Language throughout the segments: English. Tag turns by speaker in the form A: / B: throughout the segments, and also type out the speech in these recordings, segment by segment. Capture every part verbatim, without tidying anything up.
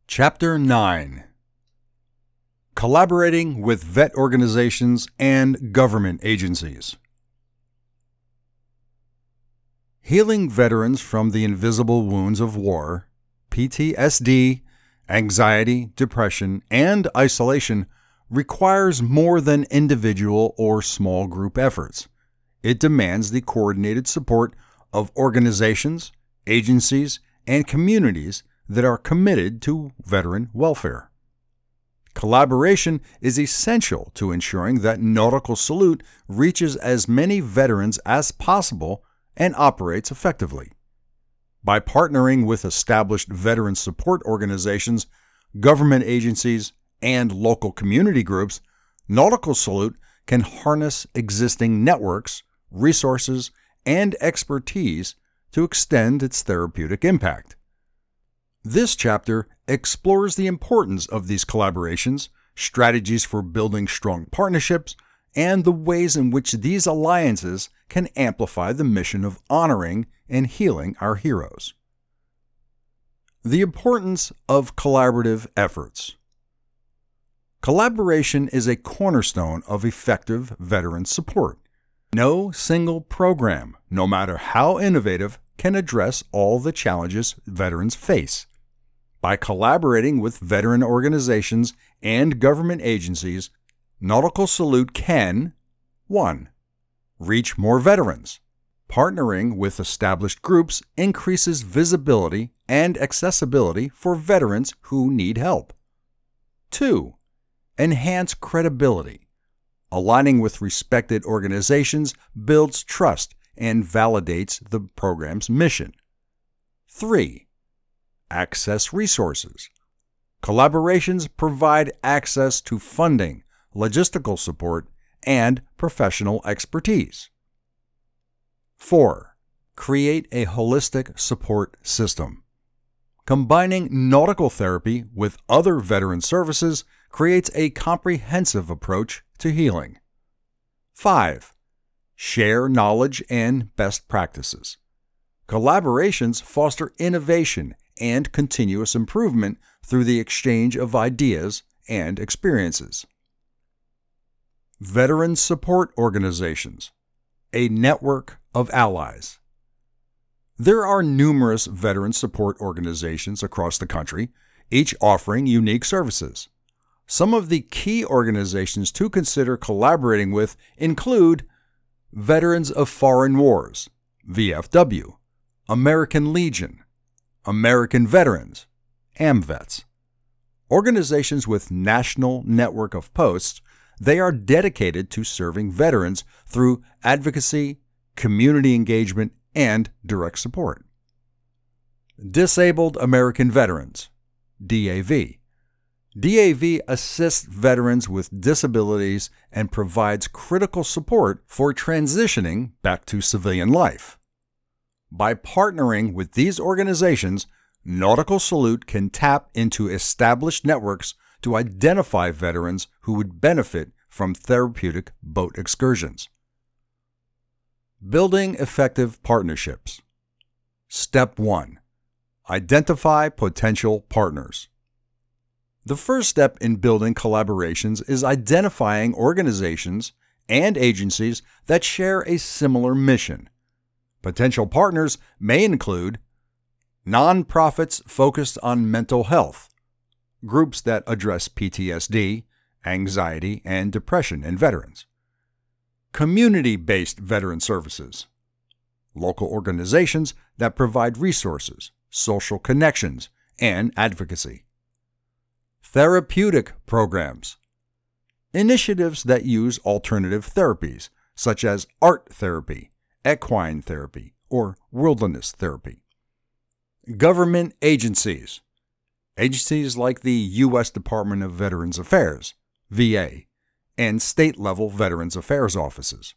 A: Chapter nine. Collaborating with vet organizations and government agencies. Healing veterans from the invisible wounds of war, P T S D, anxiety, depression, and isolation requires more than individual or small group efforts. It demands the coordinated support of organizations, agencies, and communities that are committed to veteran welfare. Collaboration is essential to ensuring that Nautical Salute reaches as many veterans as possible and operates effectively. By partnering with established veteran support organizations, government agencies, and local community groups, Nautical Salute can harness existing networks, resources, and expertise to extend its therapeutic impact. This chapter explores the importance of these collaborations, strategies for building strong partnerships, and the ways in which these alliances can amplify the mission of honoring and healing our heroes. The importance of collaborative efforts. Collaboration is a cornerstone of effective veteran support. No single program, no matter how innovative, can address all the challenges veterans face. By collaborating with veteran organizations and government agencies, Nautical Salute can one. Reach more veterans. Partnering with established groups increases visibility and accessibility for veterans who need help. two. Enhance credibility. Aligning with respected organizations builds trust and validates the program's mission. three. Access resources. Collaborations provide access to funding, logistical support, and professional expertise. four. Create a holistic support system. Combining nautical therapy with other veteran services creates a comprehensive approach to healing. five. Share knowledge and best practices. Collaborations foster innovation and continuous improvement through the exchange of ideas and experiences. Veteran support organizations, a network of allies. There are numerous veteran support organizations across the country, each offering unique services. Some of the key organizations to consider collaborating with include Veterans of Foreign Wars, V F W, American Legion, American Veterans, AMVETS. Organizations with national network of posts, they are dedicated to serving veterans through advocacy, community engagement, and direct support. Disabled American Veterans, D A V. D A V assists veterans with disabilities and provides critical support for transitioning back to civilian life. By partnering with these organizations, Nautical Salute can tap into established networks to identify veterans who would benefit from therapeutic boat excursions. Building effective partnerships. Step one. Identify potential partners. The first step in building collaborations is identifying organizations and agencies that share a similar mission. Potential partners may include nonprofits focused on mental health, groups that address P T S D, anxiety, and depression in veterans, community-based veteran services, local organizations that provide resources, social connections, and advocacy, therapeutic programs, initiatives that use alternative therapies such as art therapy, equine therapy, or wilderness therapy. Government agencies. Agencies like the U S Department of Veterans Affairs, V A, and state-level Veterans Affairs offices.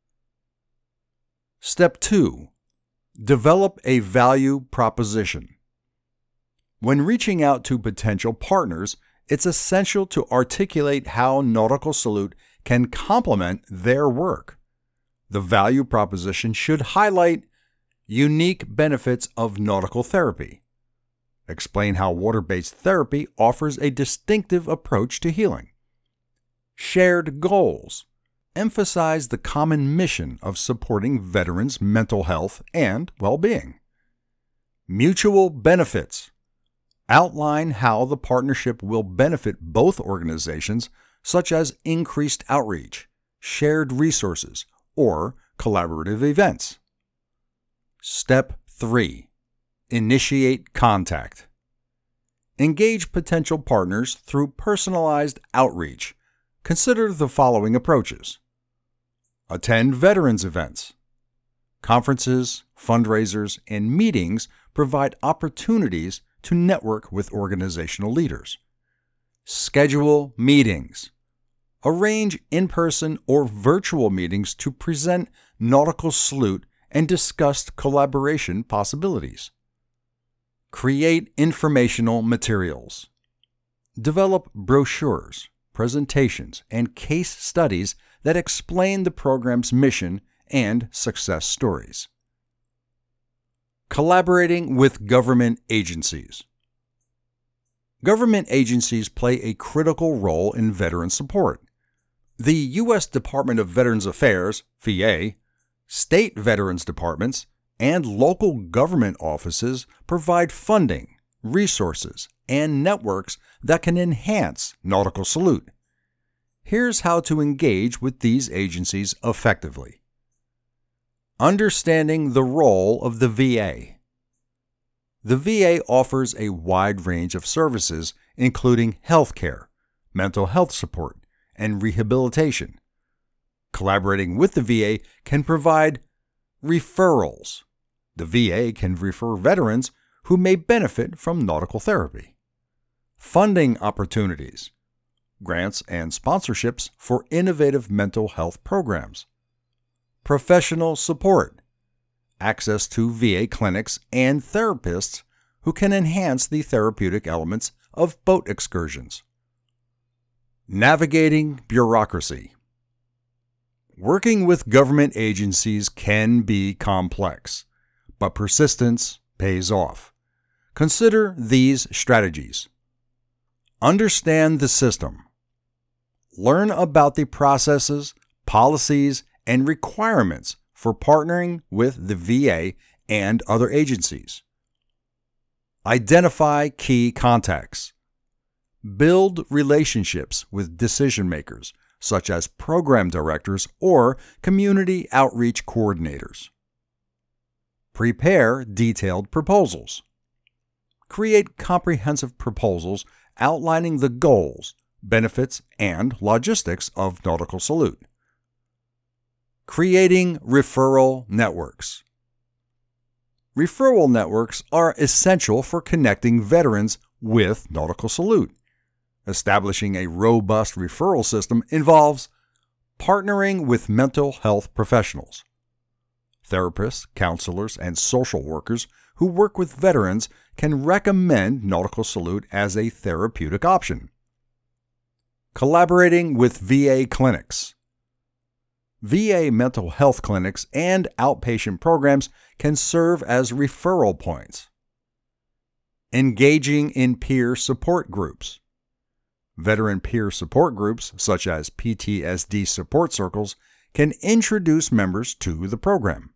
A: Step two. Develop a value proposition. When reaching out to potential partners, it's essential to articulate how Nautical Salute can complement their work. The value proposition should highlight unique benefits of nautical therapy, Explain how water-based therapy offers a distinctive approach to healing. Shared goals. Emphasize the common mission of supporting veterans' mental health and well-being. Mutual benefits. Outline how the partnership will benefit both organizations, such as increased outreach, shared resources, or collaborative events. Step three. Initiate contact. Engage potential partners through personalized outreach. Consider the following approaches. Attend veterans events. Conferences, fundraisers, and meetings provide opportunities to network with organizational leaders. Schedule meetings. Arrange in-person or virtual meetings to present Nautical Salute and discuss collaboration possibilities. Create informational materials. Develop brochures, presentations, and case studies that explain the program's mission and success stories. Collaborating with government agencies. Government agencies play a critical role in veteran support. The U S Department of Veterans Affairs, V A, state veterans departments, and local government offices provide funding, resources, and networks that can enhance Nautical Salute. Here's how to engage with these agencies effectively. Understanding the role of the V A. The V A offers a wide range of services, including healthcare, mental health support, and rehabilitation. Collaborating with the V A can provide referrals. The V A can refer veterans who may benefit from nautical therapy. Funding opportunities. Grants and sponsorships for innovative mental health programs. Professional support. Access to V A clinics and therapists who can enhance the therapeutic elements of boat excursions. Navigating bureaucracy. Working with government agencies can be complex, but persistence pays off. Consider these strategies. Understand the system. Learn about the processes, policies, and requirements for partnering with the V A and other agencies. Identify key contacts. Build relationships with decision makers, such as program directors or community outreach coordinators. Prepare detailed proposals. Create comprehensive proposals outlining the goals, benefits, and logistics of Nautical Salute. Creating referral networks. Referral networks are essential for connecting veterans with Nautical Salute. Establishing a robust referral system involves partnering with mental health professionals. Therapists, counselors, and social workers who work with veterans can recommend Nautical Salute as a therapeutic option. Collaborating with V A clinics. V A mental health clinics and outpatient programs can serve as referral points. Engaging in peer support groups. Veteran peer support groups, such as P T S D support circles, can introduce members to the program.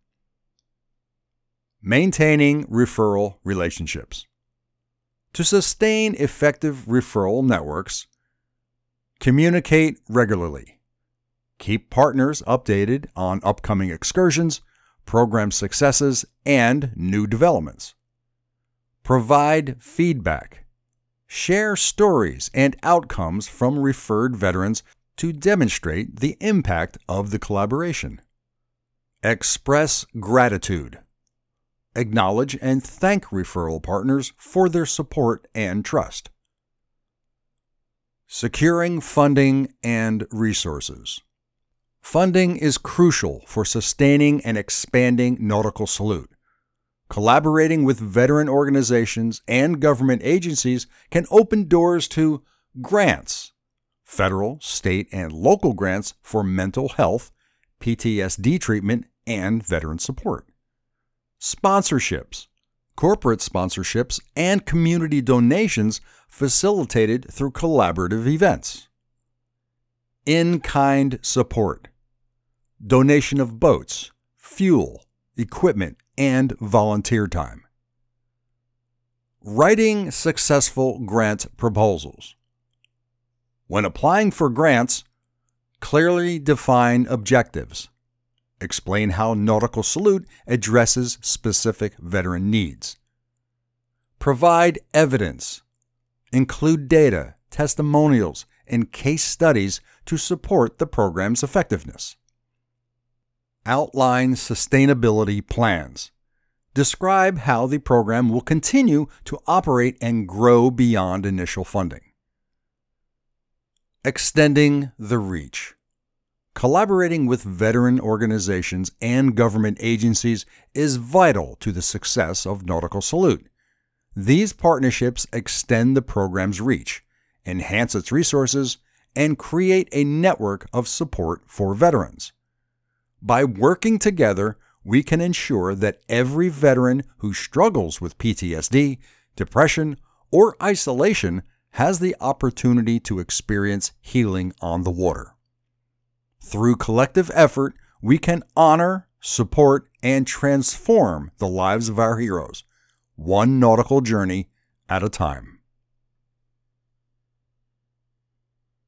A: Maintaining referral relationships. To sustain effective referral networks, communicate regularly. Keep partners updated on upcoming excursions, program successes, and new developments. Provide feedback. Share stories and outcomes from referred veterans to demonstrate the impact of the collaboration. Express gratitude. Acknowledge and thank referral partners for their support and trust. Securing funding and resources. Funding is crucial for sustaining and expanding Nautical Salute. Collaborating with veteran organizations and government agencies can open doors to grants, federal, state, and local grants for mental health, P T S D treatment, and veteran support. Sponsorships, corporate sponsorships, and community donations facilitated through collaborative events. In-kind support, donation of boats, fuel, equipment, and volunteer time. Writing successful grant proposals. When applying for grants, clearly define objectives. Explain how Nautical Salute addresses specific veteran needs. Provide evidence. Include data, testimonials, and case studies to support the program's effectiveness. Outline sustainability plans. Describe how the program will continue to operate and grow beyond initial funding. Extending the reach. Collaborating with veteran organizations and government agencies is vital to the success of Nautical Salute. These partnerships extend the program's reach, enhance its resources, and create a network of support for veterans. By working together, we can ensure that every veteran who struggles with P T S D, depression, or isolation has the opportunity to experience healing on the water. Through collective effort, we can honor, support, and transform the lives of our heroes, one nautical journey at a time.